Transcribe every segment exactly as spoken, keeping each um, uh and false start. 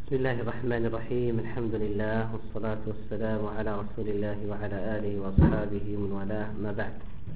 بسم الله الرحمن الرحيم. الحمد لله والصلاة والسلام على رسول الله وعلى آله وأصحابه من والاه، ما بعد.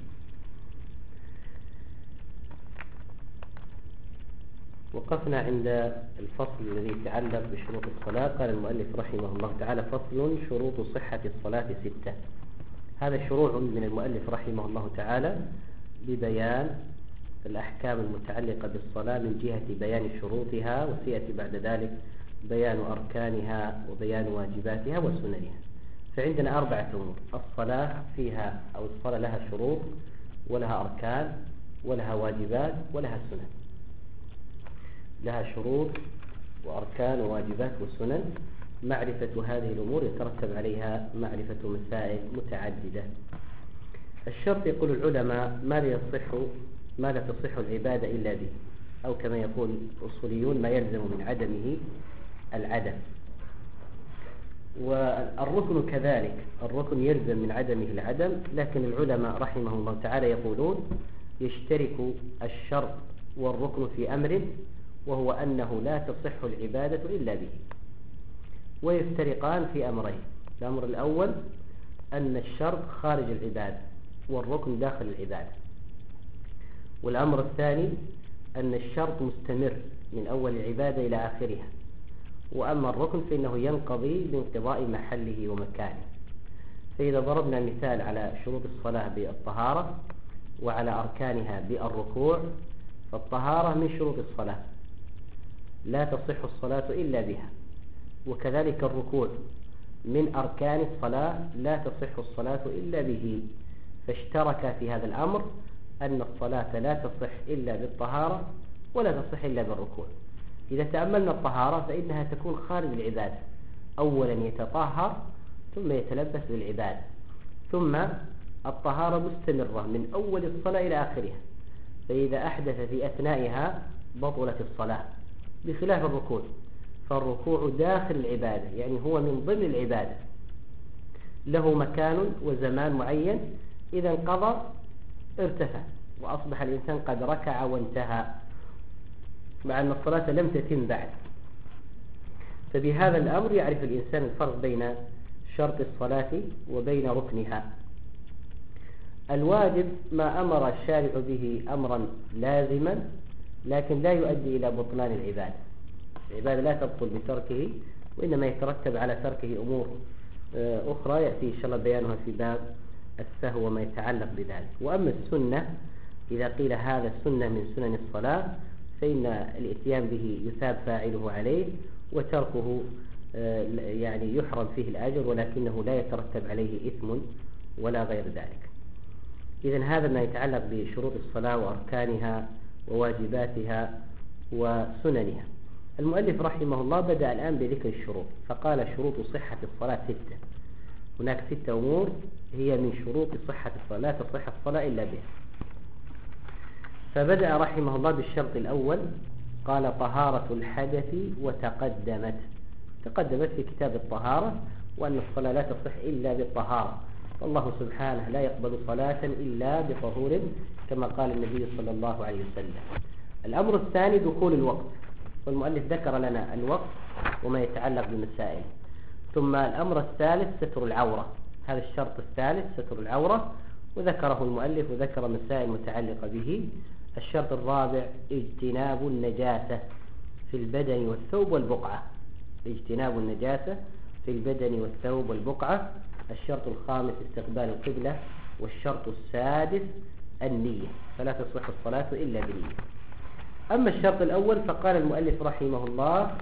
وقفنا عند الفصل الذي يتعلق بشروط الصلاة. قال المؤلف رحمه الله تعالى: فصل: شروط صحة الصلاة ستة. هذا شروع من المؤلف رحمه الله تعالى ببيان الأحكام المتعلقة بالصلاة من جهة بيان شروطها، وسيأتي بعد ذلك بيان أركانها وبيان واجباتها وسننها. فعندنا أربعة أمور: الصلاة فيها أو الصلاة لها شروط ولها أركان ولها واجبات ولها سنن. لها شروط وأركان وواجبات وسنن. معرفة هذه الأمور يترتب عليها معرفة مسائل متعددة. الشرط، يقول العلماء، ما لا يصح ما لا تصح العبادة إلا به، أو كما يقول الأصوليون: ما يلزم من عدمه العدم. والركن كذلك، الركن يلزم من عدمه العدم، لكن العلماء رحمه الله تعالى يقولون: يشترك الشرط والركن في أمر، وهو أنه لا تصح العبادة إلا به، ويفترقان في أمرين. الأمر الأول أن الشرط خارج العبادة والركن داخل العبادة. والأمر الثاني أن الشرط مستمر من أول العبادة إلى آخرها، وأما الركن فإنه ينقضي بانقضاء محله ومكانه. فإذا ضربنا مثال على شروط الصلاة بالطهارة وعلى أركانها بالركوع، فالطهارة من شروط الصلاة، لا تصح الصلاة إلا بها، وكذلك الركوع من أركان الصلاة، لا تصح الصلاة إلا به. فاشترك في هذا الأمر أن الصلاة لا تصح إلا بالطهارة ولا تصح إلا بالركوع. إذا تأملنا الطهارة فإنها تكون خارج العبادة، أولا يتطهر ثم يتلبس بالعبادة، ثم الطهارة مستمرة من أول الصلاة إلى آخرها. فإذا أحدث في أثنائها بطلت الصلاة، بخلاف الركوع، فالركوع داخل العبادة، يعني هو من ضمن العبادة، له مكان وزمان معين، إذا انقضى ارتفع وأصبح الإنسان قد ركع وانتهى، مع أن الصلاة لم تتم بعد. فبهذا الأمر يعرف الإنسان الفرق بين شرط الصلاة وبين ركنها. الواجب ما أمر الشارع به أمرا لازما، لكن لا يؤدي إلى بطلان العبادة. العبادة لا تبطل بتركه، وإنما يترتب على تركه أمور أخرى يأتي إن شاء الله بيانها في باب السهو وما يتعلق بذلك. وأما السنة، إذا قيل هذا السنة من سنن الصلاة، فإن الإتيان به يثاب فاعله عليه، وتركه يعني يحرم فيه الأجر، ولكنه لا يترتب عليه إثم ولا غير ذلك. إذن هذا ما يتعلق بشروط الصلاة وأركانها وواجباتها وسننها. المؤلف رحمه الله بدأ الآن بذكر الشروط، فقال: شروط صحة الصلاة ستة. هناك ستة أمور هي من شروط صحة الصلاة، لا تصح الصلاة إلا بها. فبدأ رحمه الله بالشرط الأول، قال: طهارة الحدث. وتقدمت تقدمت في كتاب الطهارة، وأن الصلاة لا تصح إلا بالطهارة، والله سبحانه لا يقبل صلاة إلا بطهور، كما قال النبي صلى الله عليه وسلم. الأمر الثاني دخول الوقت، والمؤلف ذكر لنا الوقت وما يتعلق بمسائل. ثم الأمر الثالث ستر العورة، هذا الشرط الثالث ستر العورة، وذكره المؤلف وذكر مسائل متعلقة به. الشرط الرابع اجتناب النجاسة في البدن والثوب والبقعة، اجتناب النجاسة في البدن والثوب والبقعة. الشرط الخامس استقبال القبلة. والشرط السادس النية، فلا تصح الصلاة إلا بالنية. أما الشرط الأول فقال المؤلف رحمه الله: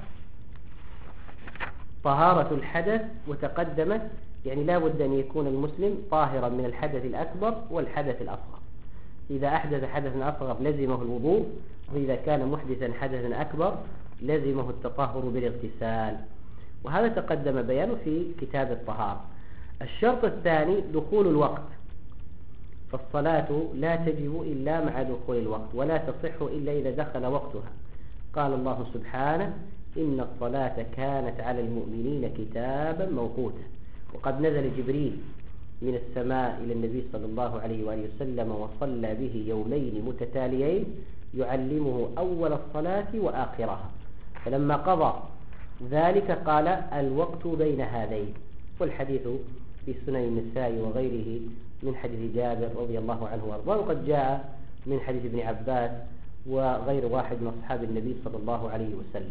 طهارة الحدث. وتقدمت، يعني لا بد أن يكون المسلم طاهرا من الحدث الأكبر والحدث الأصغر. إذا أحدث حدثا أصغر لزمه الوضوء، وإذا كان محدثا حدثا أكبر لزمه التطهر بالاغتسال، وهذا تقدم بيانه في كتاب الطهارة. الشرط الثاني دخول الوقت، فالصلاة لا تجب إلا مع دخول الوقت، ولا تصح إلا إذا دخل وقتها. قال الله سبحانه: إن الصلاة كانت على المؤمنين كتابا موقوتا. وقد نزل جبريل من السماء إلى النبي صلى الله عليه وآله وسلم وصلى به يومين متتاليين، يعلمه أول الصلاة وآخرها. فلما قضى ذلك قال الوقت بين هذين. والحديث في سنن النسائي وغيره من حديث جابر رضي الله عنه وارضاه، وقد جاء من حديث ابن عباس وغير واحد من أصحاب النبي صلى الله عليه وسلم.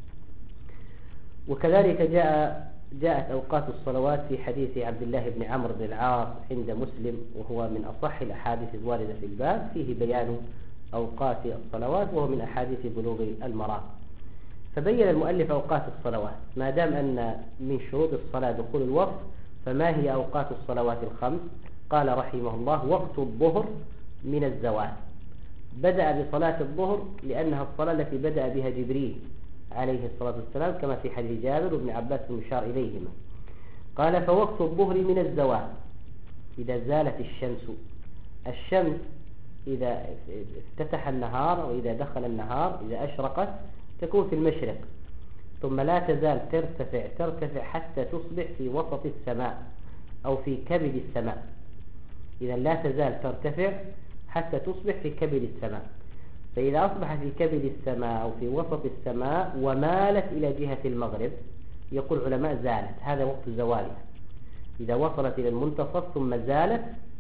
وكذلك جاء جاءت أوقات الصلوات في حديث عبد الله بن عمرو بن العاص عند مسلم، وهو من أصح الأحاديث الواردة في الباب، فيه بيان أوقات الصلوات، وهو من أحاديث بلوغ المرام. فبين المؤلف أوقات الصلوات، ما دام أن من شروط الصلاة دخول الوقت، فما هي أوقات الصلوات الخمس؟ قال رحمه الله: وقت الظهر من الزوال. بدأ بصلاة الظهر لأنها الصلاة التي بدأ بها جبريل عليه الصلاة والسلام، كما في حديث جابر وابن عباس المشار إليهما. قال: فوقت الظهر من الزوال، إذا زالت الشمس. الشمس إذا افتتح النهار أو إذا دخل النهار، إذا أشرقت تكون في المشرق، ثم لا تزال ترتفع ترتفع حتى تصبح في وسط السماء أو في كبد السماء. إذا لا تزال ترتفع حتى تصبح في كبد السماء. فإذا أصبحت في كبد السماء أو في وسط السماء ومالت إلى جهة المغرب، يقول علماء زالت، هذا وقت زوالها. إذا وصلت إلى المنتصف ثم زالت،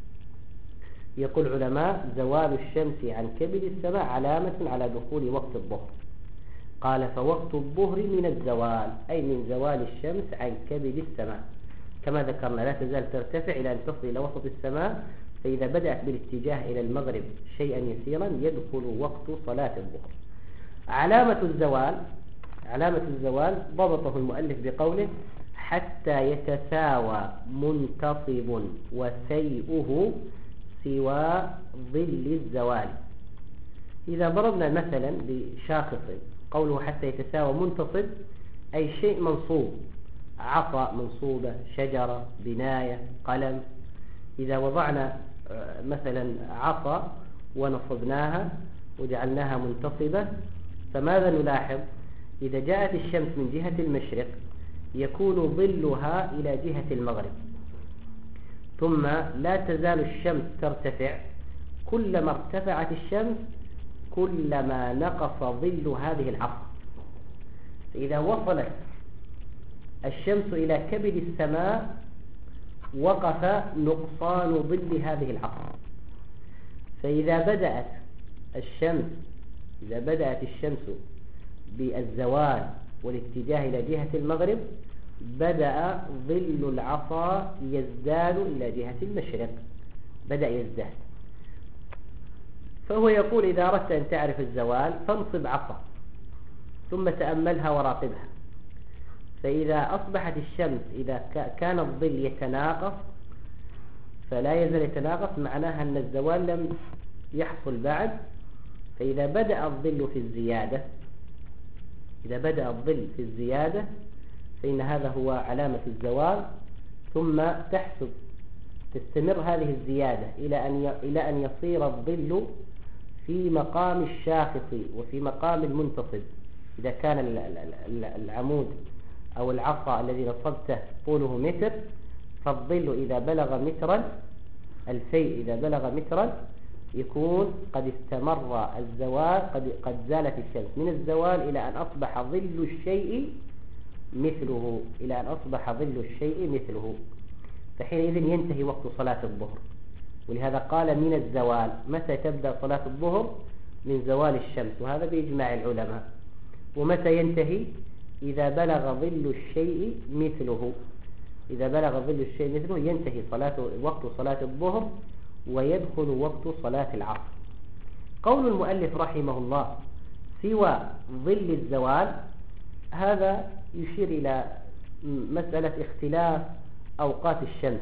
يقول علماء زوال الشمس عن كبد السماء علامة على دخول وقت الظهر. قال: فوقت الظهر من الزوال، أي من زوال الشمس عن كبد السماء، كما ذكرنا لا تزال ترتفع إلى أن تصل إلى وسط السماء، فإذا بدأت بالاتجاه إلى المغرب شيئا يسيرا يدخل وقت صلاة الظهر. علامة الزوال علامة الزوال ضبطه المؤلف بقوله: حتى يتساوى منتصب وسيئه سوى ظل الزوال. إذا ضربنا مثلا بشاخص، قوله حتى يتساوى منتصب أي شيء منصوب، عصا منصوبة، شجرة، بناية، قلم. إذا وضعنا مثلا عصا ونصبناها وجعلناها منتصبة، فماذا نلاحظ؟ إذا جاءت الشمس من جهة المشرق يكون ظلها إلى جهة المغرب، ثم لا تزال الشمس ترتفع. كلما ارتفعت الشمس كلما نقص ظل هذه العصا. إذا وصلت الشمس إلى كبد السماء وقف نقصان ظل هذه العصا. فإذا بدأت الشمس إذا بدأت الشمس بالزوال والاتجاه إلى جهة المغرب، بدأ ظل العصا يزداد إلى جهة المشرق، بدأ يزداد. فهو يقول: إذا أردت أن تعرف الزوال فانصب عصا ثم تأملها وراقبها. فإذا أصبحت الشمس إذا كان الظل يتناقص فلا يزال يتناقص، معناها أن الزوال لم يحصل بعد. فإذا بدأ الظل في الزيادة إذا بدأ الظل في الزيادة فإن هذا هو علامة الزوال. ثم تحسب تستمر هذه الزيادة إلى أن إلى أن يصير الظل في مقام الشاخص وفي مقام المنتصب. إذا كان العمود أو العصا الذي نصبته طوله متر، فالظل إذا بلغ مترا الفيء إذا بلغ مترا يكون قد استمر الزوال، قد قد زالت الشمس من الزوال إلى أن أصبح ظل الشيء مثله إلى أن أصبح ظل الشيء مثله فحينئذ ينتهي وقت صلاة الظهر. ولهذا قال من الزوال. متى تبدأ صلاة الظهر؟ من زوال الشمس، وهذا بإجماع العلماء. ومتى ينتهي؟ إذا بلغ ظل الشيء مثله إذا بلغ ظل الشيء مثله ينتهي صلاة وقت صلاة الظهر ويدخل وقت صلاة العصر. قول المؤلف رحمه الله سوى ظل الزوال، هذا يشير إلى مسألة اختلاف أوقات الشمس.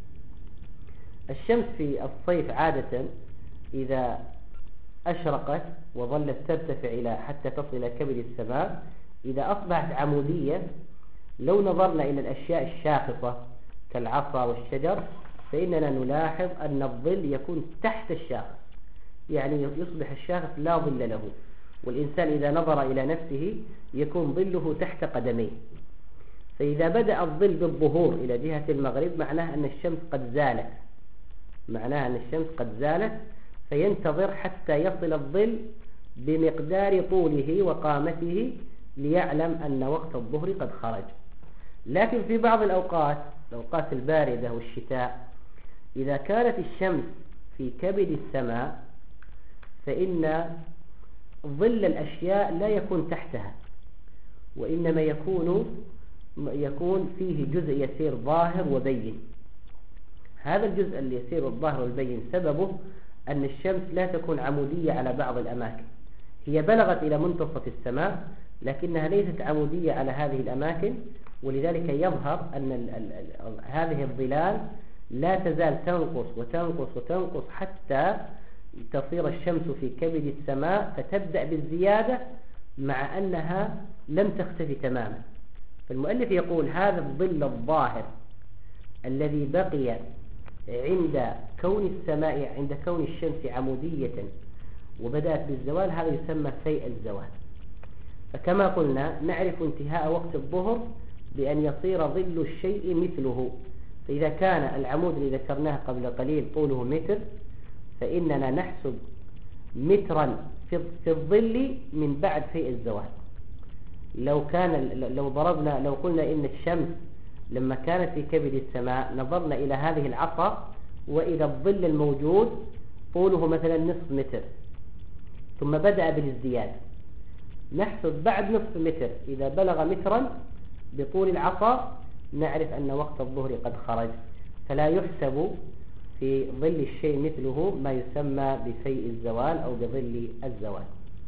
الشمس في الصيف عادة إذا أشرقت وظلت ترتفع إلى حتى تصل إلى كبد السماء، إذا أصبحت عمودية، لو نظرنا إلى الأشياء الشاخصة كالعصا والشجر فإننا نلاحظ أن الظل يكون تحت الشاخص، يعني يصبح الشاخص لا ظل له، والإنسان إذا نظر إلى نفسه يكون ظله تحت قدميه. فإذا بدأ الظل بالظهور إلى جهة المغرب معناه أن الشمس قد زالت معناه أن الشمس قد زالت فينتظر حتى يصل الظل بمقدار طوله وقامته ليعلم أن وقت الظهر قد خرج. لكن في بعض الأوقات، الأوقات الباردة والشتاء، إذا كانت الشمس في كبد السماء فإن ظل الأشياء لا يكون تحتها، وإنما يكون يكون فيه جزء يسير ظاهر وبين. هذا الجزء اليسير الظاهر والبين سببه أن الشمس لا تكون عمودية على بعض الأماكن، هي بلغت إلى منتصف السماء لكنها ليست عمودية على هذه الأماكن، ولذلك يظهر أن ال ال ال هذه الظلال لا تزال تنقص وتنقص وتنقص حتى تصير الشمس في كبد السماء فتبدأ بالزيادة مع أنها لم تختفي تماما. فالمؤلف يقول هذا الظل الظاهر الذي بقي عند كون السماء عند كون الشمس عمودية وبدأت بالزوال، هذا يسمى فيء الزوال. فكما قلنا نعرف انتهاء وقت الظهر بأن يصير ظل الشيء مثله. فإذا كان العمود اللي ذكرناه قبل قليل طوله متر، فإننا نحسب مترا في الظل من بعد فيء الزوال. لو كان لو ضربنا لو قلنا إن الشمس لما كانت في كبد السماء نظرنا إلى هذه العصا وإلى الظل الموجود طوله مثلا نصف متر ثم بدأ بالازدياد، نحسب بعد نصف متر إذا بلغ مترا بطول العصا نعرف أن وقت الظهر قد خرج. فلا يحسب في ظل الشيء مثله ما يسمى بفيء الزوال أو بظل الزوال.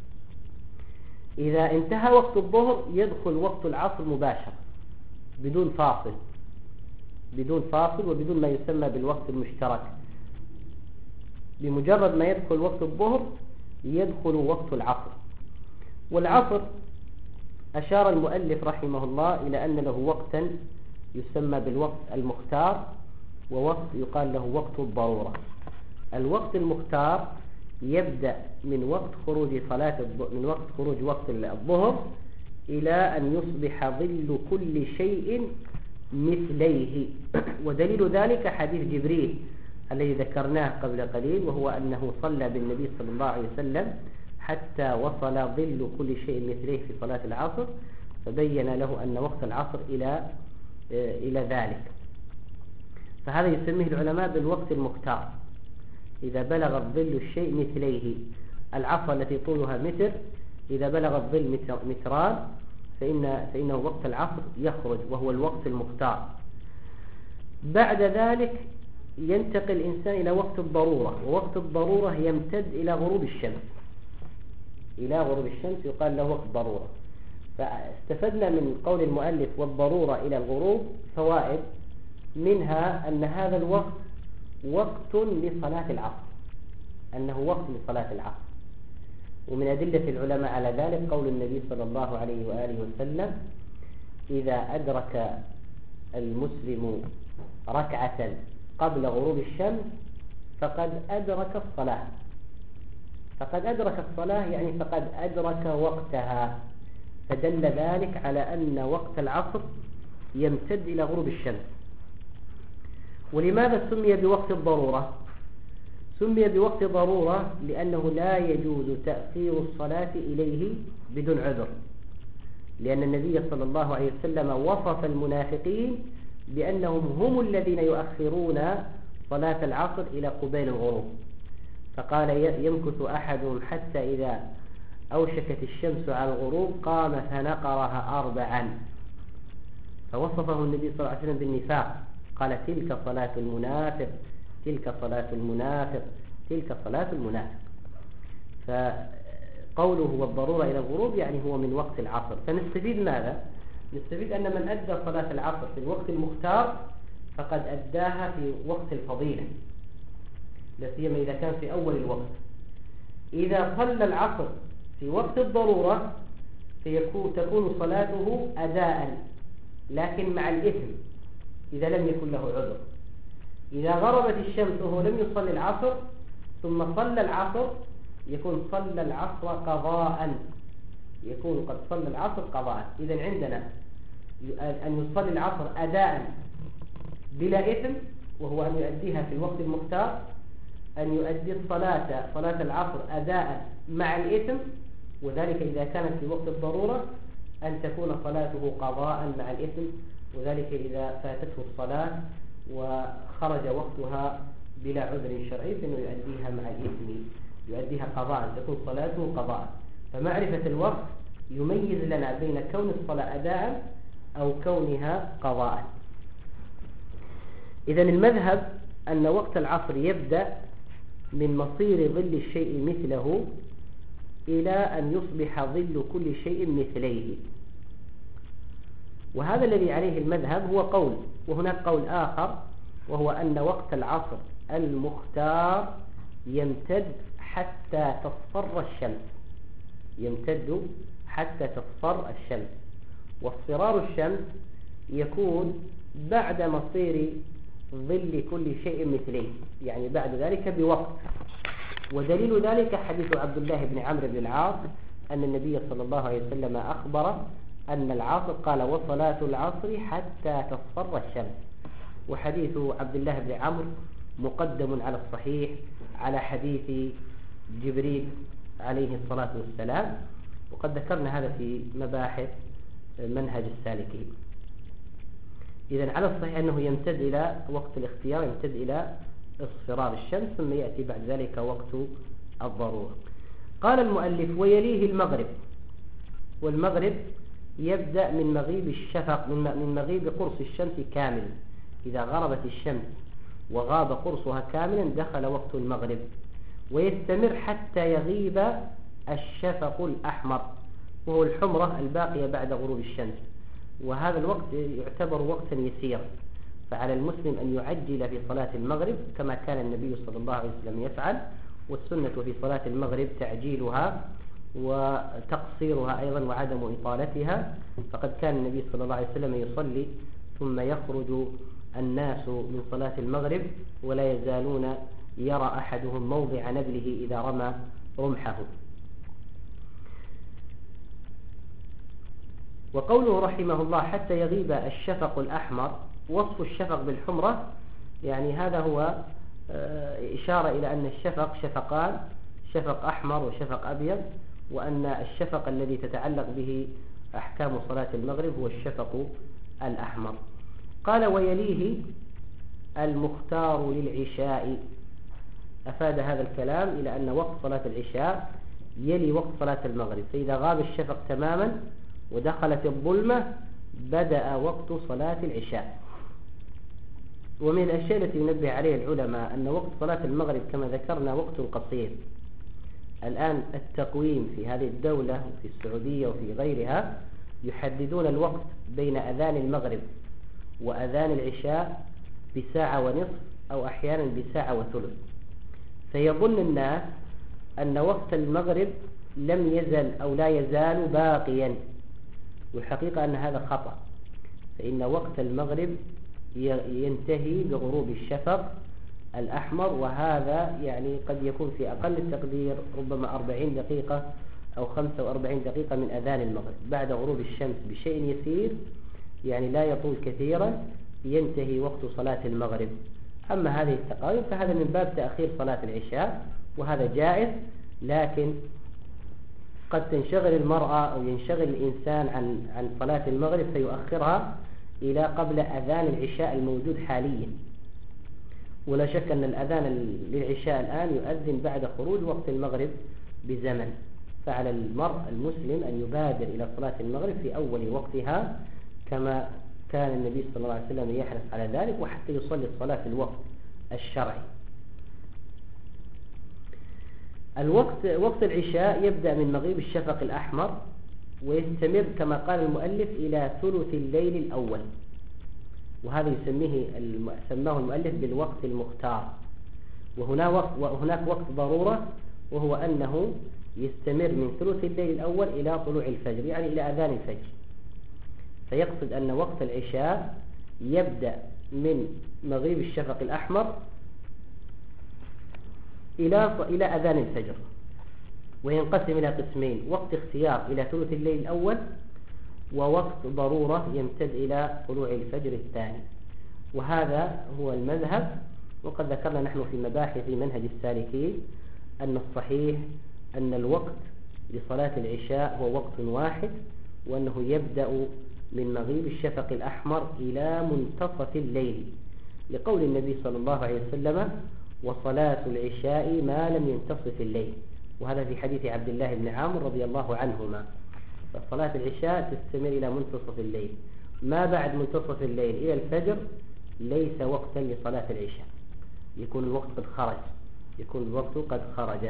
إذا انتهى وقت الظهر يدخل وقت العصر مباشرة بدون فاصل بدون فاصل وبدون ما يسمى بالوقت المشترك. بمجرد ما يدخل وقت الظهر يدخل وقت العصر. والعصر أشار المؤلف رحمه الله إلى أن له وقتا يسمى بالوقت المختار ووقت يقال له وقت الضرورة. الوقت المختار يبدأ من وقت خروج صلاة من وقت خروج وقت الظهر إلى أن يصبح ظل كل شيء مثليه. ودليل ذلك حديث جبريل الذي ذكرناه قبل قليل، وهو أنه صلى بالنبي صلى الله عليه وسلم حتى وصل ظل كل شيء مثليه في صلاة العصر، فبين له أن وقت العصر إلى إلى ذلك. فهذا يسميه العلماء بالوقت المختار. إذا بلغ الظل الشيء مثليه، العصا التي طولها متر إذا بلغ الظل متران فإن فإنه وقت العصر يخرج وهو الوقت المختار. بعد ذلك ينتقل الإنسان إلى وقت الضرورة، ووقت الضرورة يمتد إلى غروب الشمس إلى غروب الشمس يقال له وقت ضرورة. فاستفدنا من قول المؤلف والضرورة إلى الغروب فوائد، منها أن هذا الوقت وقت لصلاة العصر، أنه وقت لصلاة العصر. ومن أدلة العلماء على ذلك قول النبي صلى الله عليه وآله وسلم: إذا أدرك المسلم ركعة قبل غروب الشمس فقد أدرك الصلاة. فقد أدرك الصلاة يعني فقد أدرك وقتها. فدل ذلك على أن وقت العصر يمتد إلى غروب الشمس. ولماذا سمي بوقت الضرورة؟ سمي بوقت ضرورة لأنه لا يجوز تأخير الصلاة إليه بدون عذر، لأن النبي صلى الله عليه وسلم وصف المنافقين بأنهم هم الذين يؤخرون صلاة العصر إلى قبيل الغروب، فقال: يمكث أحدهم حتى إذا أوشكت الشمس على الغروب قام فنقرها أربعا. فوصفه النبي صلى الله عليه وسلم بالنفاق، قال: تلك صلاة المنافق، تلك صلاة المنافق، تلك صلاة المنافق. فقوله والضرورة إلى الغروب يعني هو من وقت العصر. فنستفيد ماذا؟ نستفيد أن من أدى صلاة العصر في الوقت المختار فقد أداها في وقت الفضيلة، لا سيما إذا كان في أول الوقت. إذا صلى العصر في وقت الضرورة فيكون تكون صلاته أداء لكن مع الإثم إذا لم يكن له عذر. إذا غربت الشمس وهو لم يصلي العصر ثم صلى العصر يكون صلى العصر قضاء، يكون قد صلى العصر قضاء. إذن عندنا أن يصلي العصر أداء بلا إثم وهو أن يؤديها في الوقت المختار، أن يؤدي الصلاة صلاة العصر أداء مع الإثم وذلك إذا كانت في وقت الضرورة، أن تكون صلاته قضاء مع الإثم، وذلك إذا فاتته الصلاة وخرج وقتها بلا عذر شرعي فإنه يؤديها مع الإثم، يؤديها قضاء، تكون صلاته قضاء. فمعرفة الوقت يميز لنا بين كون الصلاة أداء أو كونها قضاء. إذن المذهب أن وقت العصر يبدأ من مصير ظل الشيء مثله إلى أن يصبح ظل كل شيء مثليه، وهذا الذي عليه المذهب هو قول. وهناك قول آخر وهو أن وقت العصر المختار يمتد حتى تصفر الشمس، يمتد حتى تصفر الشمس، واصفرار الشمس يكون بعد مصير ظل كل شيء مثليه، يعني بعد ذلك بوقت. ودليل ذلك حديث عبد الله بن عمرو بن العاص أن النبي صلى الله عليه وسلم أخبر أن العصر قال وصلاة العصر حتى تصفر الشمس. وحديث عبد الله بن عمرو مقدم على الصحيح على حديث جبريل عليه الصلاة والسلام، وقد ذكرنا هذا في مباحث منهج السالكين. إذن على الصحيح أنه يمتد إلى وقت الاختيار، يمتد إلى اصفرار الشمس، ثم يأتي بعد ذلك وقت الضرورة. قال المؤلف ويليه المغرب، والمغرب يبدأ من مغيب الشفق، من مغيب قرص الشمس كامل. إذا غربت الشمس وغاب قرصها كاملا دخل وقت المغرب، ويستمر حتى يغيب الشفق الأحمر، وهو الحمرة الباقية بعد غروب الشمس، وهذا الوقت يعتبر وقتا يسيرا. فعلى المسلم أن يعجل في صلاة المغرب كما كان النبي صلى الله عليه وسلم يفعل، والسنة في صلاة المغرب تعجيلها وتقصيرها أيضا وعدم إطالتها. فقد كان النبي صلى الله عليه وسلم يصلي ثم يخرج الناس من صلاة المغرب ولا يزالون يرى أحدهم موضع نبله إذا رمى رمحه. وقوله رحمه الله حتى يغيب الشفق الأحمر، وصف الشفق بالحمرة يعني هذا هو إشارة إلى أن الشفق شفقان، شفق أحمر وشفق أبيض، وأن الشفق الذي تتعلق به أحكام صلاة المغرب هو الشفق الأحمر. قال ويليه المختار للعشاء، أفاد هذا الكلام إلى أن وقت صلاة العشاء يلي وقت صلاة المغرب، فإذا غاب الشفق تماما ودخلت الظلمة بدأ وقت صلاة العشاء. ومن الأشياء التي ينبه عليها العلماء أن وقت صلاة المغرب كما ذكرنا وقت قصير. الآن التقويم في هذه الدولة وفي السعودية وفي غيرها يحددون الوقت بين أذان المغرب وأذان العشاء بساعة ونصف أو أحيانا بساعة وثلث، فيظن الناس أن وقت المغرب لم يزل أو لا يزال باقيا، والحقيقة أن هذا خطأ، فإن وقت المغرب ينتهي بغروب الشفق الأحمر، وهذا يعني قد يكون في أقل التقدير ربما أربعين دقيقة أو خمسة وأربعين دقيقة من أذان المغرب. بعد غروب الشمس بشيء يسير يعني لا يطول كثيرا ينتهي وقت صلاة المغرب. أما هذه التقارير فهذا من باب تأخير صلاة العشاء، وهذا جائز، لكن قد تنشغل المرأة أو ينشغل الإنسان عن عن صلاة المغرب فيؤخرها إلى قبل أذان العشاء الموجود حاليا. ولا شك أن الأذان للعشاء الآن يؤذن بعد خروج وقت المغرب بزمن، فعلى المرء المسلم أن يبادر إلى صلاة المغرب في أول وقتها كما كان النبي صلى الله عليه وسلم يحرص على ذلك، وحتى يصلي الصلاة في الوقت الشرعي. الوقت وقت العشاء يبدأ من مغيب الشفق الأحمر ويستمر كما قال المؤلف إلى ثلث الليل الأول، وهذا يسميه سماه المؤلف بالوقت المختار. وهنا وقت وهناك وقت ضرورة، وهو أنه يستمر من ثلث الليل الأول إلى طلوع الفجر، يعني إلى أذان الفجر. فيقصد أن وقت العشاء يبدأ من مغيب الشفق الأحمر إلى إلى أذان الفجر، وينقسم إلى قسمين: وقت اختيار إلى ثلث الليل الأول، ووقت ضرورة يمتد إلى طلوع الفجر الثاني. وهذا هو المذهب. وقد ذكرنا نحن في مباحث منهج السالكين أن الصحيح أن الوقت لصلاة العشاء هو وقت واحد، وأنه يبدأ من مغيب الشفق الأحمر إلى منتصف الليل، لقول النبي صلى الله عليه وسلم: وصلاة العشاء ما لم ينتصف الليل. وهذا في حديث عبد الله بن عمرو رضي الله عنهما. فصلاة العشاء تستمر إلى منتصف الليل، ما بعد منتصف الليل إلى الفجر ليس وقتا لصلاة العشاء، يكون الوقت قد خرج، يكون الوقت قد خرج.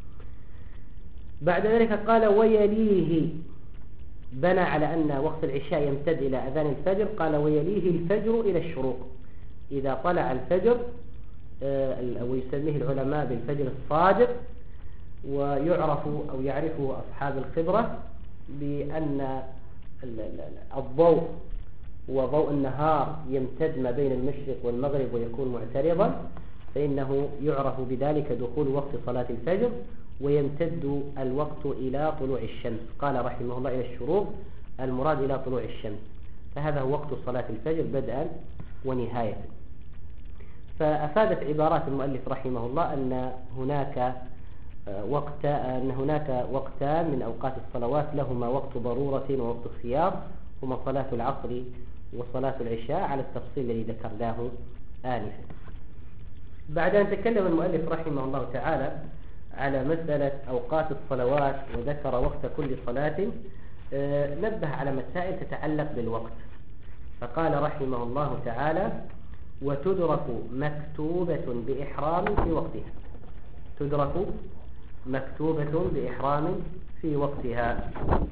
بعد ذلك قال: ويليه، بنى على أن وقت العشاء يمتد إلى أذان الفجر، قال: ويليه الفجر إلى الشروق. إذا طلع الفجر، ويسميه العلماء بالفجر الصادق، ويعرف أو يعرفه أصحاب الخبرة بأن الضوء وضوء النهار يمتد ما بين المشرق والمغرب ويكون معترضا، فإنه يعرف بذلك دخول وقت صلاة الفجر، ويمتد الوقت إلى طلوع الشمس. قال رحمه الله: إلى الشروق، المراد إلى طلوع الشمس. فهذا هو وقت صلاة الفجر بدءا ونهاية. فأفادت عبارات المؤلف رحمه الله أن هناك وقت أن هناك وقتان من أوقات الصلوات لهما وقت ضرورة ووقت خيار، هما صلاة العصر وصلاة العشاء على التفصيل الذي ذكرناه آنفا. بعد أن تكلم المؤلف رحمه الله تعالى على مسألة أوقات الصلوات وذكر وقت كل صلاة، نبه على مسائل تتعلق بالوقت. فقال رحمه الله تعالى: وتدرك مكتوبة بإحرام في وقتها. تدرك مكتوبة بإحرام في وقتها.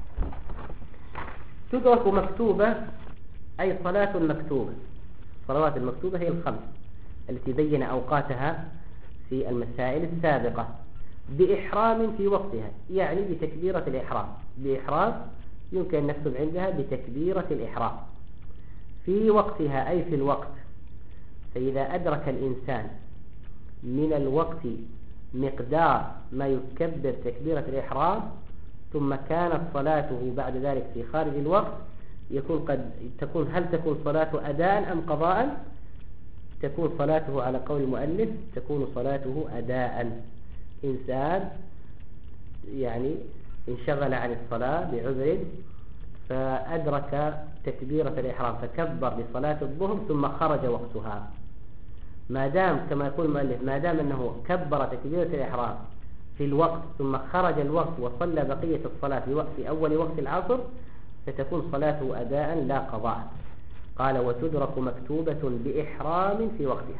تدرك مكتوبة أي صلاة مكتوبة. الصلوات المكتوبة هي الخمس التي بين أوقاتها في المسائل السابقة، بإحرام في وقتها، يعني بتكبيرة الإحرام. بإحرام يمكن أن نكتب عندها بتكبيرة الإحرام في وقتها، أي في الوقت. فإذا أدرك الإنسان من الوقت مقدار ما يكبر تكبيرة الإحرام، ثم كانت صلاته بعد ذلك في خارج الوقت، يكون قد تكون هل تكون صلاته أداء أم قضاء؟ تكون صلاته على قول المؤلف تكون صلاته أداء. إنسان يعني انشغل عن الصلاة بعذر، فأدرك تكبيرة الإحرام فكبر لصلاة الظهر ثم خرج وقتها، ما دام كما يقول المؤلف ما دام أنه كبر تكبيرة الإحرام في الوقت ثم خرج الوقت وصلى بقية الصلاة في وقت في أول وقت العصر، فتكون صلاته أداء لا قضاء. قال: وتدرك مكتوبة بإحرام في وقتها.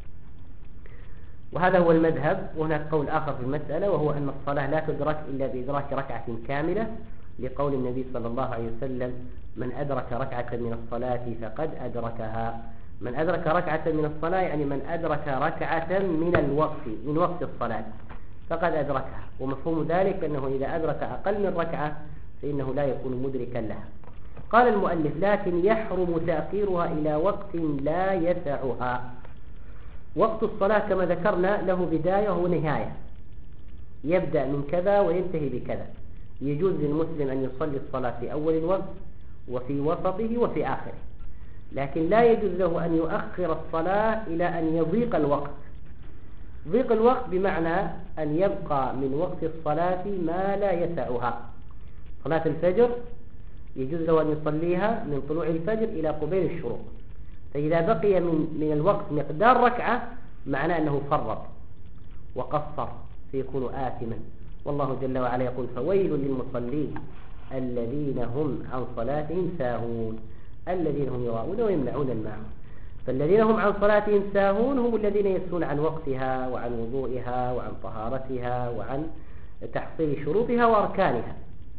وهذا هو المذهب. وهناك قول آخر في المسألة، وهو أن الصلاة لا تدرك إلا بإدراك ركعة كاملة، لقول النبي صلى الله عليه وسلم: من أدرك ركعة من الصلاة فقد أدركها. من أدرك ركعة من الصلاة يعني من أدرك ركعة من الوقت من وقت الصلاة فقد أدركها. ومفهوم ذلك أنه إذا أدرك أقل من ركعة فإنه لا يكون مدركا لها. قال المؤلف: لكن يحرم تأخيرها إلى وقت لا يسعها. وقت الصلاة كما ذكرنا له بداية ونهاية، يبدأ من كذا وينتهي بكذا. يجوز للمسلم أن يصلي الصلاة في أول الوقت وفي وسطه وفي آخره، لكن لا يجوز له أن يؤخر الصلاة إلى أن يضيق الوقت. ضيق الوقت بمعنى أن يبقى من وقت الصلاة ما لا يسعها. صلاة الفجر يجوز له أن يصليها من طلوع الفجر إلى قبيل الشروق، فإذا بقي من, من الوقت مقدار ركعة معناه أنه فرط وقصر فيكون آثما. والله جل وعلا يقول: فويل للمصلين الذين هم عن صلاتهم ساهون الذين هم يراءون ويمنعون الماعون. فالذين هم عن صلاتهم ساهون هم الذين يسهون عن وقتها وعن وضوئها وعن طهارتها وعن تحصيل شروطها وأركانها.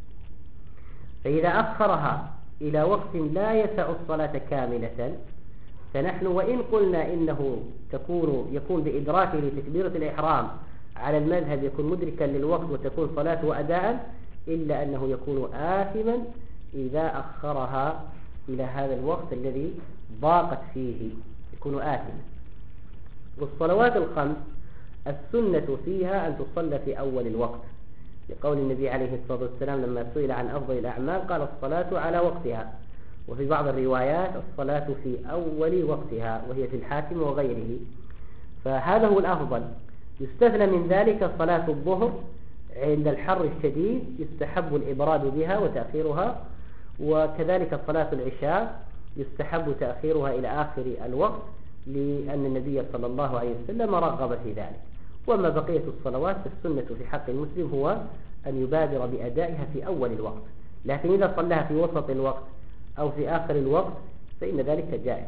فإذا أخرها إلى وقت لا يسع الصلاة كاملة، فنحن وإن قلنا إنه تكون يكون بإدراكه لتكبيرة الإحرام على المذهب يكون مدركا للوقت وتكون صلاته أداء، إلا أنه يكون آثما إذا أخرها إلى هذا الوقت الذي ضاقت فيه، يكون آثما. والصلوات الخمس السنة فيها أن تصلى في أول الوقت، لقول النبي عليه الصلاة والسلام لما سئل عن أفضل الأعمال قال: الصلاة على وقتها. وفي بعض الروايات: الصلاة في أول وقتها، وهي في الحاكم وغيره. فهذا هو الأفضل. يستثنى من ذلك صلاة الظهر عند الحر الشديد، يستحب الإبراد بها وتأخيرها. وكذلك صلاة العشاء يستحب تأخيرها إلى آخر الوقت لأن النبي صلى الله عليه وسلم رغب في ذلك. وما بقية الصلوات فالسنة في حق المسلم هو أن يبادر بأدائها في أول الوقت، لكن إذا صلىها في وسط الوقت أو في آخر الوقت فإن ذلك جائز.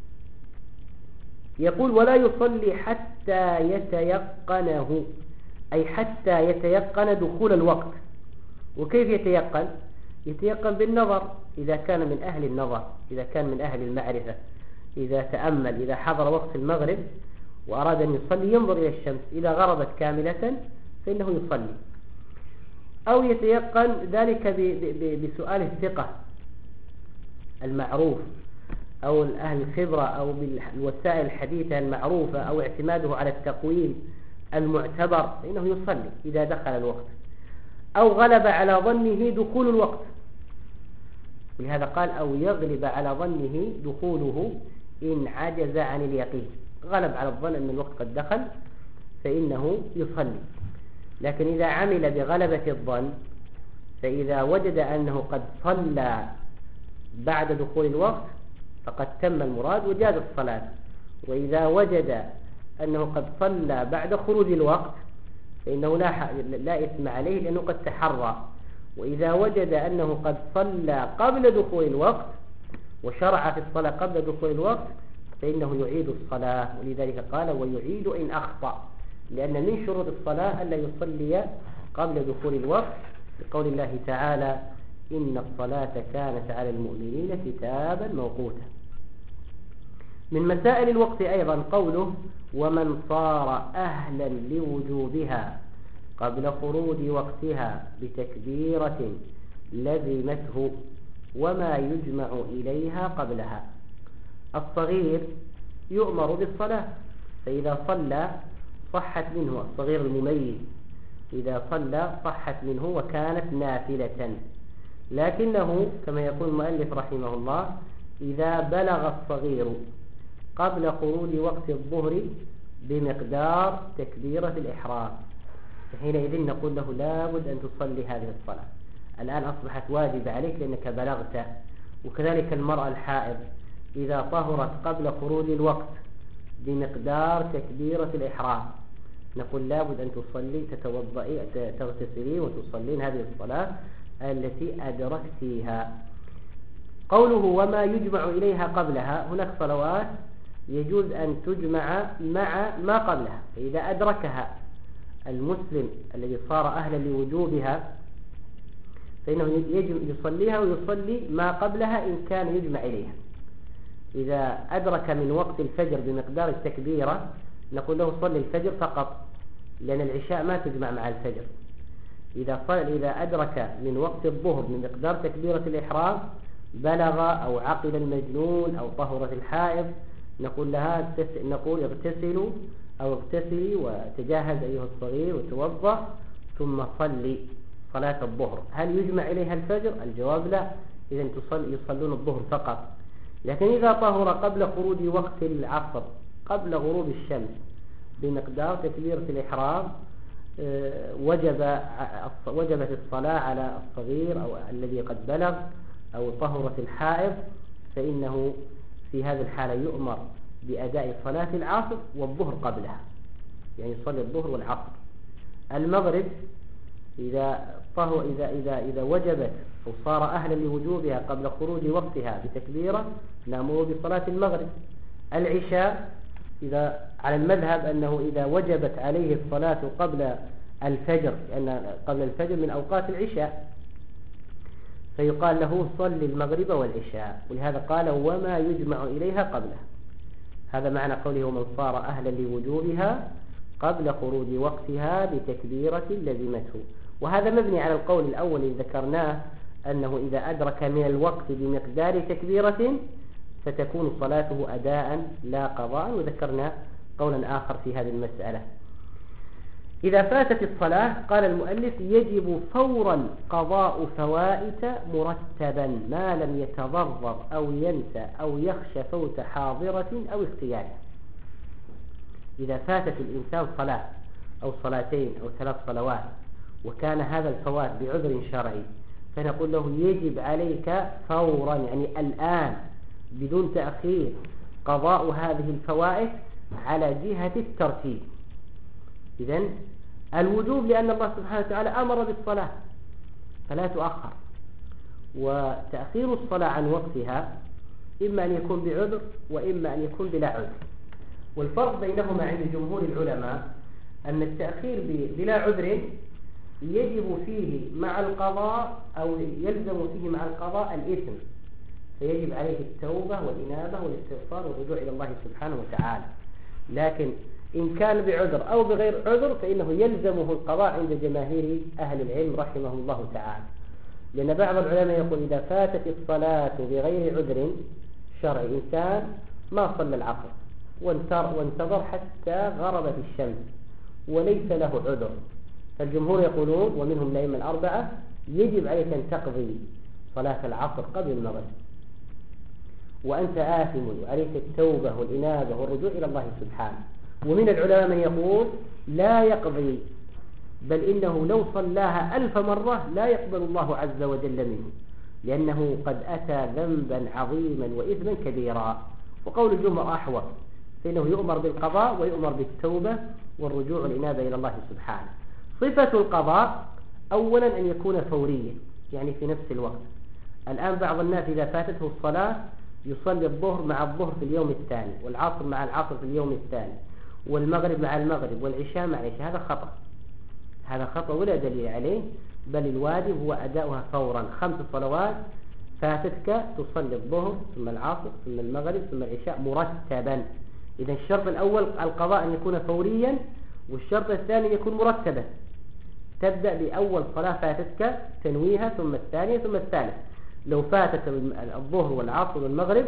يقول ولا يصلي حتى يتيقنه، أي حتى يتيقن دخول الوقت. وكيف يتيقن؟ يتيقن بالنظر، إذا كان من أهل النظر، إذا كان من أهل المعرفة، إذا تأمل، إذا حضر وقت المغرب وأراد أن يصلي ينظر إلى الشمس، إذا غربت كاملة فإنه يصلي. أو يتيقن ذلك بسؤال الثقة المعروف أو أهل الخبرة أو بالوسائل الحديثة المعروفة أو اعتماده على التقويم المعتبر فإنه يصلي إذا دخل الوقت. أو غلب على ظنه دخول الوقت، ولهذا قال أو يغلب على ظنه دخوله إن عجز عن اليقين. غلب على الظن أن الوقت قد دخل فإنه يصلي. لكن إذا عمل بغلبة الظن فإذا وجد أنه قد صلى بعد دخول الوقت فقد تم المراد وجاز الصلاة. وإذا وجد أنه قد صلى بعد خروج الوقت فإنه لا, لا إثم عليه لأنه قد تحرى. وإذا وجد أنه قد صلى قبل دخول الوقت وشرع في الصلاة قبل دخول الوقت فإنه يعيد الصلاة. ولذلك قال ويعيد إن أخطأ، لأن من شروط الصلاة ألا يصلي قبل دخول الوقت، لقول الله تعالى إن الصلاة كانت على المؤمنين كتابا موقوتا. من مسائل الوقت أيضا قوله ومن صار أهلا لوجوبها قبل خروج وقتها بتكبيرة لزمته وما يجمع إليها قبلها. الصغير يؤمر بالصلاة، فإذا صلى صحت منه، الصغير المميز إذا صلى صحت منه وكانت نافلة. لكنه كما يقول المؤلف رحمه الله إذا بلغ الصغير قبل خروج وقت الظهر بمقدار تكبيرة الإحرام فحينئذ نقول له لابد أن تصلي هذه الصلاة، الآن أصبحت واجب عليك لأنك بلغت. وكذلك المرأة الحائض إذا طهرت قبل خروج الوقت بمقدار تكبيرة الإحرام نقول لابد أن تصلي، تتوضئي، تغتسلين وتصلين هذه الصلاة التي أدركتيها. قوله وما يجمع إليها قبلها، هناك صلوات يجوز أن تجمع مع ما قبلها، فإذا أدركها المسلم الذي صار أهلا لوجوبها فإنه يصليها ويصلي ما قبلها إن كان يجمع إليها. إذا أدرك من وقت الفجر بمقدار التكبيرة نقول له صلي الفجر فقط، لأن العشاء ما تجمع مع الفجر. إذا صل إذا أدرك من وقت الظهر بمقدار تكبيرة الإحرام بلغ أو عقل المجنون أو طهرت الحائض نقول لها نقول اغتسلوا أو اغتسلي وتجاهز أيها الصغير وتوضأ ثم صلي صلاة الظهر. هل يجمع إليها الفجر؟ الجواب لا، إذا تصل يصلون الظهر فقط. لكن إذا طهر قبل خروج وقت العصر قبل غروب الشمس بمقدار تكبيرة الإحرام وجب وجبت الصلاة على الصغير أو الذي قد بلغ أو طهرت الحائض، فإنه في هذه الحالة يؤمر بأداء صلاة العصر والظهر قبلها، يعني يصلي الظهر والعصر. المغرب إذا طهر إذا إذا إذا وجبت أو صار أهلا لوجوبها قبل خروج وقتها بتكبيرة نأمر بصلاة المغرب. العشاء إذا على المذهب أنه إذا وجبت عليه الصلاة قبل الفجر، لأن قبل الفجر من أوقات العشاء، فيقال له صل المغرب والعشاء، ولهذا قال وما يجمع إليها قبلها. هذا معنى قوله ومن صار أهلا لوجوبها قبل خروج وقتها بتكبيرة لزمته. وهذا مبني على القول الأول الذي ذكرناه أنه إذا أدرك من الوقت بمقدار تكبيرة فتكون صلاته أداء لا قضاء، وذكرنا قولا آخر في هذه المسألة. إذا فاتت الصلاة قال المؤلف يجب فورا قضاء فوائت مرتبا ما لم يتضرر أو ينسى أو يخشى فوت حاضرة أو اختيار. إذا فاتت الإنسان صلاة أو صلاتين أو ثلاث صلوات وكان هذا الفوات بعذر شرعي فنقول له يجب عليك فورا، يعني الآن بدون تأخير، قضاء هذه الفوائد على جهة الترتيب. إذن الوجوب لأن الله سبحانه وتعالى أمر بالصلاة فلا تؤخر، وتأخير الصلاة عن وقتها إما أن يكون بعذر وإما أن يكون بلا عذر. والفرق بينهما عند جمهور العلماء أن التأخير بلا عذر يجب فيه مع القضاء أو يلزم فيه مع القضاء الإثم، فيجب عليه التوبة والإنابة والاستغفار والرجوع إلى الله سبحانه وتعالى. لكن إن كان بعذر أو بغير عذر فإنه يلزمه القضاء عند جماهير أهل العلم رحمه الله تعالى، لأن بعض العلماء يقول إذا فاتت الصلاة بغير عذر شرعي، إنسان ما صلى العصر وانتظر حتى غربت الشمس وليس له عذر، فالجمهور يقولون ومنهم الأئمة الأربعة يجب عليك أن تقضي صلاة العصر قبل المغرب، وأنت آثم وعليك التوبة والإنابة والرجوع إلى الله سبحانه. ومن العلماء من يقول لا يقضي، بل إنه لو صلاها ألف مرة لا يقبل الله عز وجل منه، لأنه قد أتى ذنبا عظيما وإثما كبيرا. وقول الجمهور أحوط، فإنه يؤمر بالقضاء ويؤمر بالتوبة والرجوع والإنابة إلى الله سبحانه. صفة القضاء أولا أن يكون فوريا، يعني في نفس الوقت. الآن بعض الناس إذا فاتته الصلاة يصلي الظهر مع الظهر في اليوم الثاني، والعصر مع العصر في اليوم الثاني، والمغرب مع المغرب، والعشاء مع العشاء. هذا خطأ، هذا خطأ ولا دليل عليه، بل الواجب هو أداؤها فورا. خمس صلوات فاتتك تصلي الظهر ثم العصر ثم المغرب ثم العشاء مرتبا. إذا الشرط الأول القضاء أن يكون فوريا، والشرط الثاني يكون مرتبا. تبدأ بأول صلاة فاتتك تنويها ثم الثانية ثم الثالث. لو فاتت الظهر والعصر والمغرب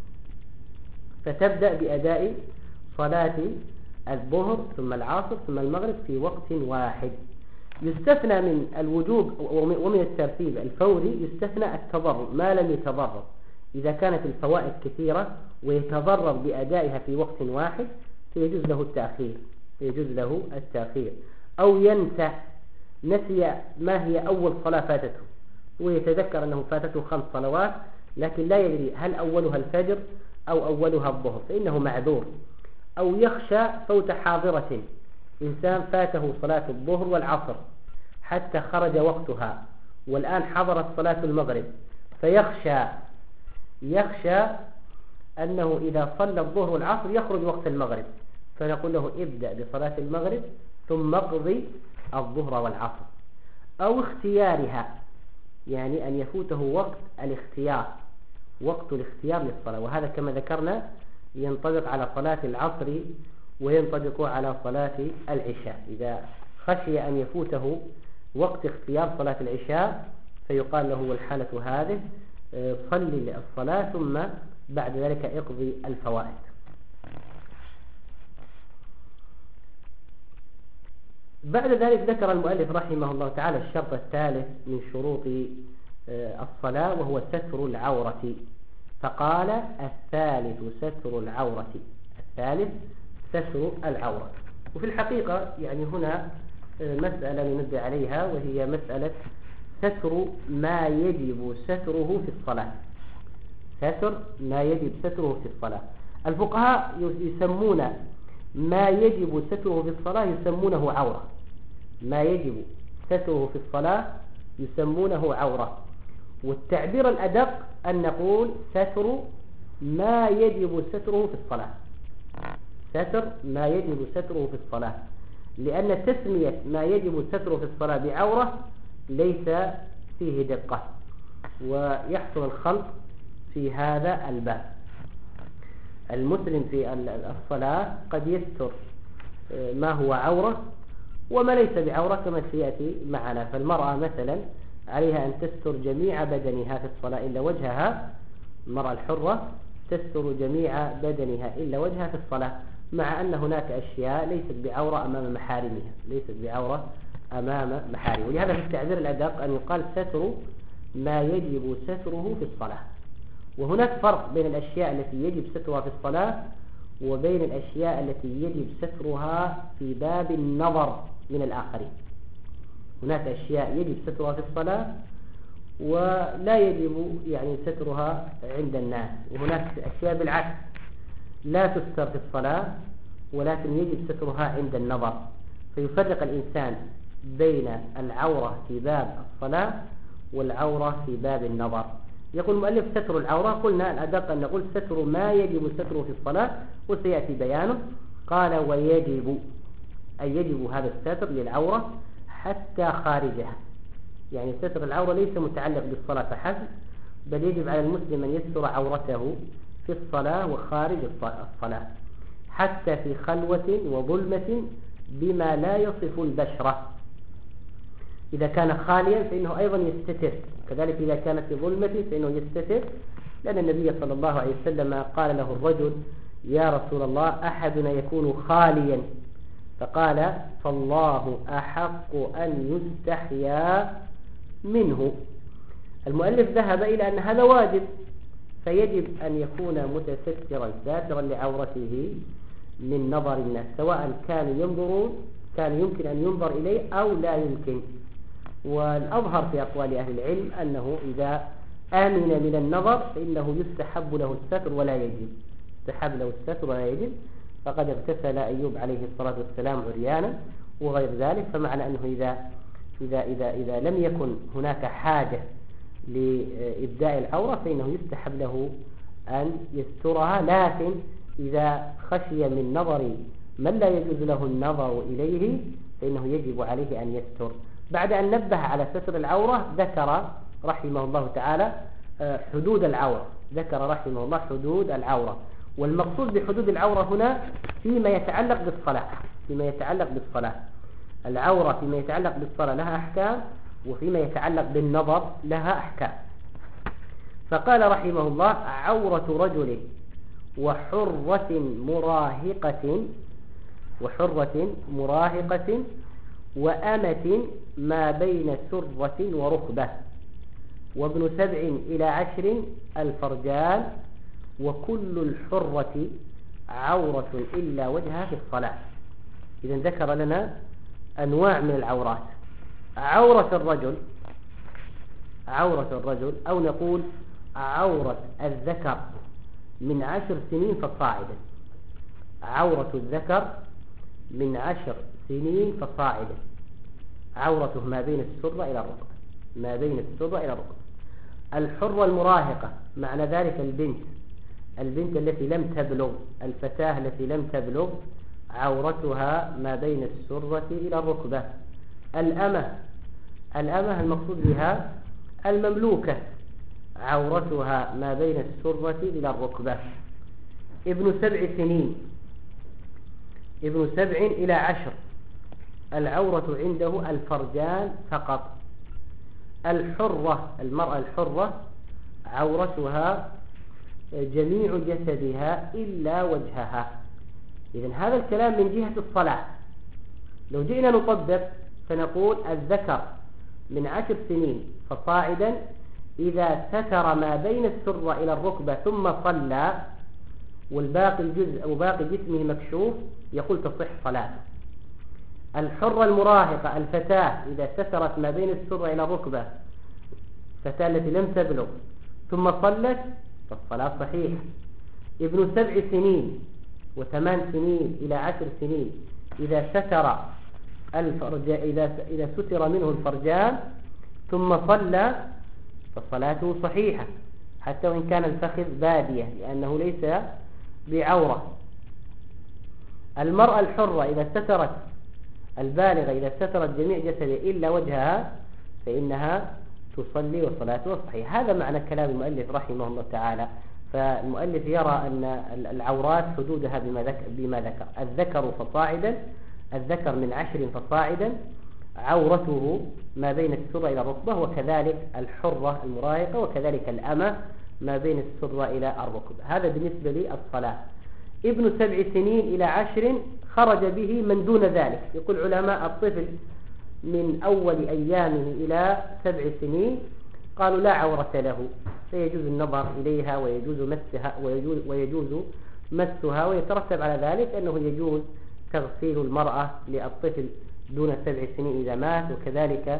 فتبدأ بأداء صلاة الظهر ثم العصر ثم المغرب في وقت واحد. يستثنى من الوجوب ومن الترتيب الفوري يستثنى التضرر ما لم يتضرر. إذا كانت الفوائد كثيرة ويتضرر بأدائها في وقت واحد فيجوز له التأخير، يجوز له التأخير. أو ينسى، نسي ما هي أول صلاة فاتته ويتذكر أنه فاتته خمس صلوات لكن لا يدري هل أولها الفجر أو أولها الظهر، فإنه معذور. أو يخشى فوت حاضرة، إنسان فاته صلاة الظهر والعصر حتى خرج وقتها والآن حضرت صلاة المغرب، فيخشى يخشى أنه إذا صلى الظهر والعصر يخرج وقت المغرب، فنقول له ابدأ بصلاة المغرب ثم اقضي الظهر والعصر. أو اختيارها، يعني أن يفوته وقت الاختيار، وقت الاختيار للصلاة، وهذا كما ذكرنا ينطبق على صلاة العصر وينطبق على صلاة العشاء. إذا خشي أن يفوته وقت اختيار صلاة العشاء فيقال له والحالة هذه صلي الصلاة ثم بعد ذلك اقضي الفوائد. بعد ذلك ذكر المؤلف رحمه الله تعالى الشرط الثالث من شروط الصلاة وهو ستر العورة، فقال الثالث ستر العورة، الثالث ستر العورة. وفي الحقيقة يعني هنا مسألة ننبه عليها، وهي مسألة ستر ما يجب ستره في الصلاة، ستر ما يجب ستره في الصلاة. الفقهاء يسمون ما يجب ستره في الصلاة يسمونه عورة، ما يجب ستره في الصلاة يسمونه عورة. والتعبير الأدق أن نقول ستر ما يجب ستره في الصلاة، ستر ما يجب ستره في الصلاة، لأن تسمية ما يجب ستره في الصلاة بعورة ليس فيه دقة، ويحصل الخلط في هذا الباب. المسلم في الصلاة قد يستر ما هو عورة وما ليس بعورة كما سيأتي معنا. فالمرأة مثلا عليها أن تستر جميع بدنها في الصلاة إلا وجهها، المرأة الحرة تستر جميع بدنها إلا وجهها في الصلاة، مع أن هناك أشياء ليست بعورة أمام محارمها، ليست بعورة أمام محارمها. ولهذا في التعبير الأدق أن يقال ستر ما يجب ستره في الصلاة. وهناك فرق بين الأشياء التي يجب سترها في الصلاة وبين الأشياء التي يجب سترها في باب النظر من الآخرين. هناك أشياء يجب سترها في الصلاة ولا يجب يعني سترها عند الناس. وهناك أشياء بالعكس لا تستر في الصلاة ولكن يجب سترها عند النظر، فيفرق الإنسان بين العورة في باب الصلاة والعورة في باب النظر. يقول المؤلف ستر العورة، قلنا الأدق أن نقول ستر ما يجب ستره في الصلاة وسيأتي بيانه. قال ويجب، أي يجب هذا الستر للعورة حتى خارجها، يعني ستر العورة ليس متعلق بالصلاة فحسب، بل يجب على المسلم أن يستر عورته في الصلاة وخارج الصلاة، حتى في خلوة وظلمة بما لا يصف البشرة. إذا كان خاليا فإنه أيضا يستتر، كذلك إذا كانت في ظلمة فإنه يستتر، لأن النبي صلى الله عليه وسلم قال له الرجل يا رسول الله أحدنا يكون خاليا، فقال فالله أحق أن يستحيا منه. المؤلف ذهب إلى أن هذا واجب، فيجب أن يكون متسترا ساترا لعورته من نظر الناس، سواء كانوا ينظرون كان يمكن أن ينظر إليه أو لا يمكن. والأظهر في أقوال أهل العلم أنه إذا آمن من النظر فإنه يستحب له الستر ولا يجب، يستحب له الستر ولا يجب، فقد اغتسل أيوب عليه الصلاة والسلام عريانا وغير ذلك. فمعنى أنه إذا إذا إذا إذا لم يكن هناك حاجة لإبداء العورة فإنه يستحب له أن يسترها، لكن إذا خشي من نظر من لا يجوز له النظر إليه فإنه يجب عليه أن يستر. بعد أن نبه على ستر العورة ذكر رحمه الله تعالى حدود العورة، ذكر رحمه الله حدود العورة. والمقصود بحدود العورة هنا فيما يتعلق بالصلاة، فيما يتعلق بالصلاة العورة فيما يتعلق بالصلاة لها أحكام، وفيما يتعلق بالنظر لها أحكام. فقال رحمه الله عورة رجل وحرة مراهقة وحرة مراهقة وأمة ما بين سرة وركبة، وابن سبع إلى عشر الفرجان، وكل الحرة عورة إلا وجهها في الصلاة. إذن ذكر لنا أنواع من العورات. عورة الرجل عورة الرجل أو نقول عورة الذكر من عشر سنين فصاعدا، عورة الذكر من عشر سنين فصاعدا، عورته ما بين السرة إلى الركبة، ما بين السرة إلى الركبة. الحرة المراهقة معنى ذلك البنت البنت التي لم تبلغ، الفتاة التي لم تبلغ، عورتها ما بين السرة إلى الركبة. الأمة الأمة المقصود بها المملوكة، عورتها ما بين السرة إلى الركبة. ابن سبع سنين ابن سبع إلى عشر العورة عنده الفرجان فقط. الحرة المرأة الحرة عورتها جميع جسدها إلا وجهها. إذن هذا الكلام من جهة الصلاة. لو جئنا نطبق فنقول الذكر من عشر سنين فصاعدا إذا ستر ما بين السرة إلى الركبة ثم صلى والباقي الجزء أو باقي جسمه مكشوف يقول تصح صلاته. الحرة المراهقة الفتاة إذا سترت ما بين السرة إلى الركبة، الفتاة التي لم تبلغ ثم صلت فالصلاة صحيحة. ابن سبع سنين وثمان سنين إلى عشر سنين إذا ستر الفرج إذا إذا ستر منه الفرجان ثم صلى فصلاته صحيحة حتى وإن كان الفخذ بادية لأنه ليس بعورة. المرأة الحرة إذا سترت البالغة إذا سترت جميع جسدها إلا وجهها فإنها تصلي وصلاتها صحيحة. هذا معنى كلام المؤلف رحمه الله تعالى. فالمؤلف يرى أن العورات حدودها بما ذكر, بما ذكر الذكر فصاعدا، الذكر من عشر فصاعدا عورته ما بين السرة إلى الركبة، وكذلك الحرة المراهقة، وكذلك الأمة ما بين السرة إلى الركبة. هذا بالنسبة للصلاة. ابن سبع سنين إلى عشر خرج به من دون ذلك. يقول علماء الطفل من أول أيامه إلى سبع سنين قالوا لا عورة له، فيجوز النظر إليها ويجوز مسها ويجوز, ويجوز مسها، ويترتب على ذلك أنه يجوز تغسيل المرأة للطفل دون سبع سنين إذا مات، وكذلك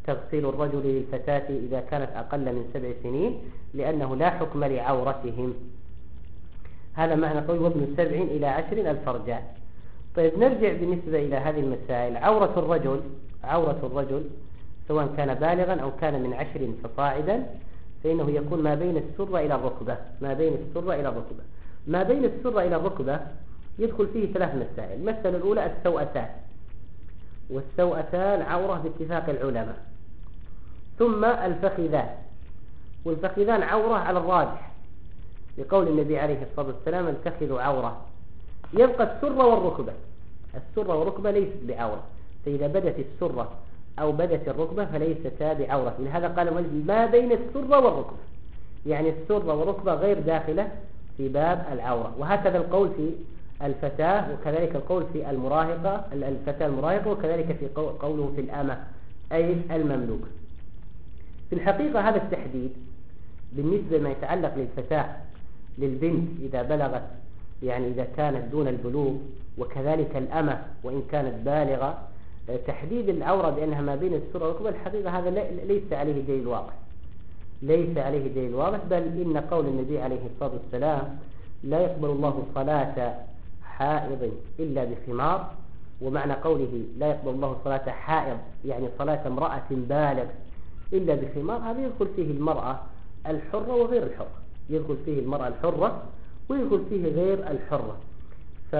تغسيل الرجل للفتاة إذا كانت أقل من سبع سنين لأنه لا حكم لعورتهم. هذا معنى قول وابن سبع إلى عشر الفرجان. طيب نرجع بالنسبة إلى هذه المسائل. عورة الرجل عورة الرجل سواء كان بالغا أو كان من عشر فصاعدا فإنه يكون ما بين السرة إلى الركبة ما بين السرة إلى الركبة ما بين السرة إلى الركبة يدخل فيه ثلاث مسائل. المسألة الأولى السوأتان، والسوأتان عورة باتفاق العلماء. ثم الفخذان، والفخذان عورة على الراجح لقول النبي عليه الصلاة والسلام الفخذ عورة. يبقى السرة والركبة. السرة والركبة ليست بعورة، فإذا بدت السرة أو بدت الركبة فليستا بعورة. لهذا قال ما بين السرة والركبة، يعني السرة والركبة غير داخلة في باب العورة. وهكذا القول في الفتاة، وكذلك القول في المراهقة الفتاة المراهقة، وكذلك في قوله في الأمة أي المملوك. في الحقيقة هذا التحديد بالنسبة لما يتعلق للفتاة للبنت إذا بلغت، يعني إذا كانت دون البلوغ، وكذلك الأمة وإن كانت بالغة، تحديد العورة بأنها ما بين السرة والركبة الحقيقة هذا ليس عليه دليل واضح ليس عليه دليل واضح بل إن قول النبي عليه الصلاة والسلام لا يقبل الله صلاة حائض إلا بخمار، ومعنى قوله لا يقبل الله صلاة حائض يعني صلاة امرأة بالغ إلا بخمار، هذا يدخل فيه المرأة الحرة وغير الحرة يدخل فيه المرأة الحرة ويدخل فيه غير الحرة. ف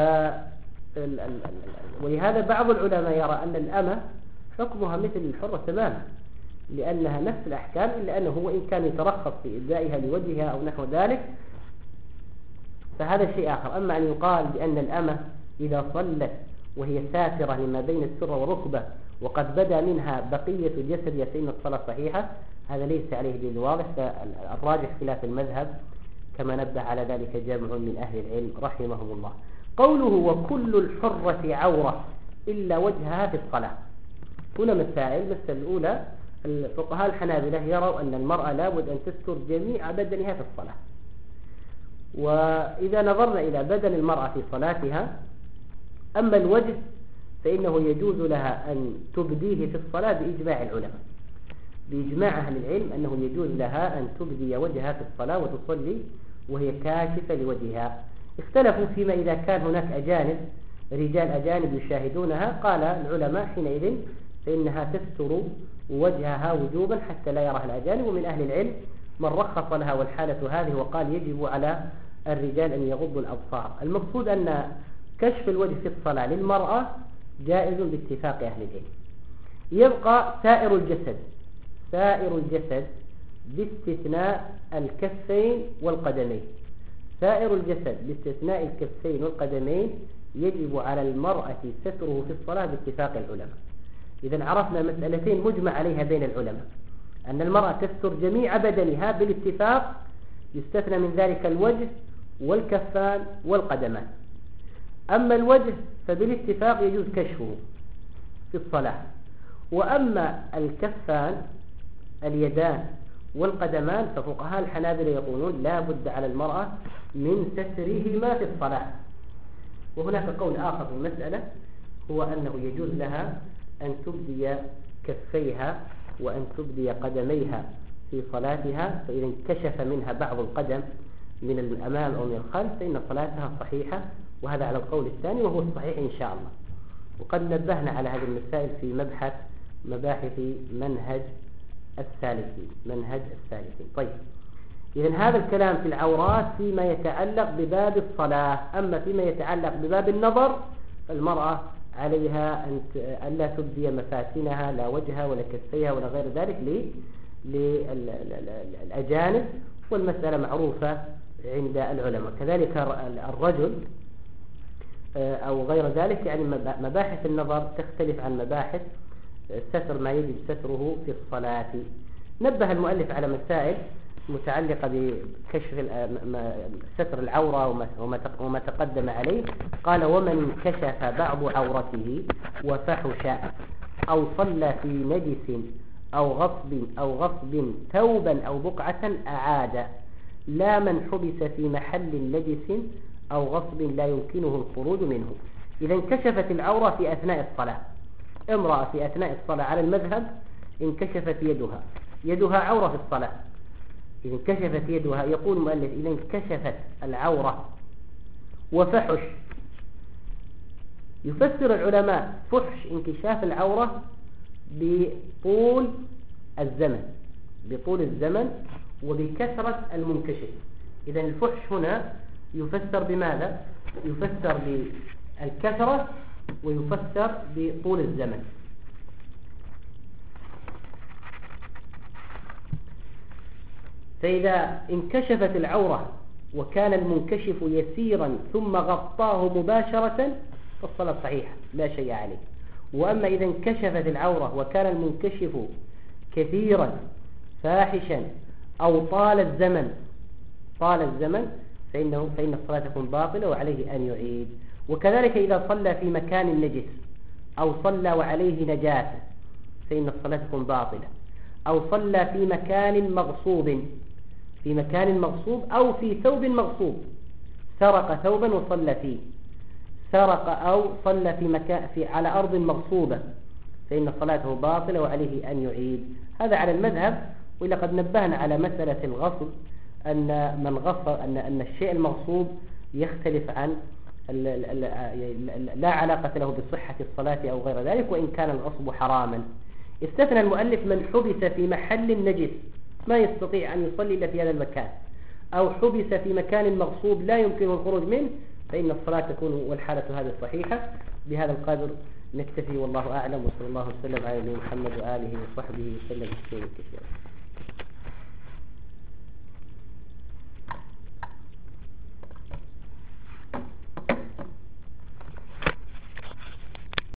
ولهذا بعض العلماء يرى أن الأمة حكمها مثل الحرة تماما لأنها نفس الأحكام، إلا أنه وإن كان يترخص في إبدائها لوجهها أو نحو ذلك فهذا شيء آخر. أما أن يقال بأن الأمة إذا صلت وهي ساترة لما بين السرة والركبة وقد بدا منها بقية جسدها فإن الصلاة صحيحة، هذا ليس عليه دليل واضح. فالراجح خلاف المذهب كما نبه على ذلك جمع من أهل العلم رحمهم الله. قوله وكل الحرة عورة إلا وجهها في الصلاة، هنا مسائل. المسألة الأولى الفقهاء الحنابلة يروا أن المرأة لابد أن تستر جميع بدنها في الصلاة، وإذا نظرنا إلى بدن المرأة في صلاتها أما الوجه فإنه يجوز لها أن تبديه في الصلاة بإجماع العلماء بإجماع أهل العلم أنه يجوز لها أن تبدي وجهها في الصلاة وتصلي وهي كاشفة لوجهها. اختلفوا فيما إذا كان هناك أجانب رجال أجانب يشاهدونها، قال العلماء حينئذ فإنها تستر وجهها وجوبا حتى لا يراها الأجانب، ومن أهل العلم من رخص لها والحالة هذه وقال يجب على الرجال أن يغضوا الأبصار. المقصود أن كشف الوجه في الصلاة للمرأة جائز باتفاق أهل العلم. يبقى سائر الجسد سائر الجسد باستثناء الكفين والقدمين سائر الجسد باستثناء الكفين والقدمين يجب على المرأة ستره في الصلاة باتفاق العلماء. إذن عرفنا مسألتين مجمع عليها بين العلماء، أن المرأة تستر جميع بدنها بالاتفاق، يستثنى من ذلك الوجه والكفان والقدمان. أما الوجه فبالاتفاق يجوز كشفه في الصلاة، وأما الكفان اليدان والقدمان ففقهاء الحنابلة يقولون لا بد على المرأة من سترهما في الصلاة. وهناك قول آخر في المسألة هو أنه يجوز لها أن تبدي كفيها وأن تبدي قدميها في صلاتها، فإذا انكشف منها بعض القدم من الأمام أو من الخلف فإن صلاتها صحيحة، وهذا على القول الثاني وهو الصحيح إن شاء الله. وقد نبهنا على هذه المسائل في مبحث مباحث منهج السالكين منهج السالكين. طيب، إذن هذا الكلام في العورات فيما يتعلق بباب الصلاة. أما فيما يتعلق بباب النظر فالمرأة عليها أن لا تبدي مفاتنها لا وجهها ولا كفيها ولا غير ذلك للأجانب، والمسألة معروفة عند العلماء. كذلك الرجل أو غير ذلك، يعني مباحث النظر تختلف عن مباحث ستر ما يجب ستره في الصلاة. نبه المؤلف على مسائل متعلقة بكشف ستر العورة وما تقدم عليه. قال ومن كشف بعض عورته وفحش أو صلى في نجس أو غصب أو غصب ثوبا أو بقعة أعاد، لا من حبس في محل نجس أو غصب لا يمكنه الخروج منه. إذا انكشفت العورة في أثناء الصلاة، امرأة في أثناء الصلاة على المذهب انكشفت يدها. يدها عورة في الصلاة. إذا انكشفت يدها، يقول المؤلف إذا انكشفت العورة وفحش. يفسر العلماء فحش انكشاف العورة بطول الزمن، بطول الزمن وبكثرة المنكشف. إذا الفحش هنا يفسر بماذا؟ يفسر بالكثرة ويفسر بطول الزمن. فإذا انكشفت العورة وكان المنكشف يسيرا ثم غطاه مباشرة فالصلاة صحيحة لا شيء عليه. وأما إذا انكشفت العورة وكان المنكشف كثيرا فاحشا أو طال الزمن طال الزمن فإنه فإن الصلاة تكون باطلة وعليه أن يعيد. وكذلك إذا صلى في مكان نجس أو صلى وعليه نجاسة فإن الصلاة تكون باطلة، أو صلى في مكان مغصوب في مكان مغصوب أو في ثوب مغصوب، سرق ثوبا وصلى فيه، سرق أو صلى في مكان في على أرض مغصوبة فإن صلاته باطلة وعليه أن يعيد. هذا على المذهب. ولقد نبهنا على مسألة الغصب أن من غصب أن أن الشيء المغصوب يختلف عن لا علاقة له بصحة الصلاة أو غير ذلك، وإن كان الغصب حراما. استثنى المؤلف من حبس في محل نجس ما يستطيع أن يصلي إلا في هذا المكان، أو حبس في مكان مغصوب لا يمكنه الخروج منه فإن الصلاة تكون والحالة هذه صحيحة. بهذا القدر نكتفي والله أعلم، وصلى الله وسلم على نبينا محمد وآله وصحبه وسلم تسليما كثيرا.